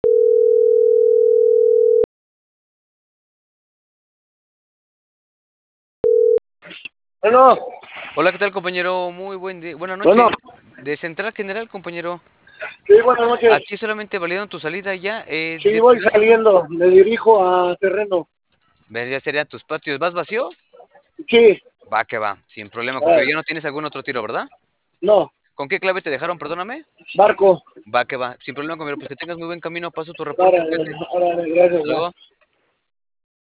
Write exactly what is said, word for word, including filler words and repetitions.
Bueno, Hola, ¿qué tal, compañero? Muy buen día. Buena bueno, noche. De Central General, compañero. sí, buenas noches. Aquí solamente validando tu salida ya. Eh, Sí, de voy perdido. saliendo, me dirijo a terreno. Ver, ya serían tus patios. ¿Vas vacío? Sí, Va que va, sin problema, ah, compañero. Ya no tienes algún otro tiro, ¿verdad? no, ¿Con qué clave te dejaron? Perdóname. barco. Va que va, sin problema, compañero. Pues que tengas muy buen camino. Paso tu reporte, Ahora, cuídate. ahora, Hasta gracias. luego.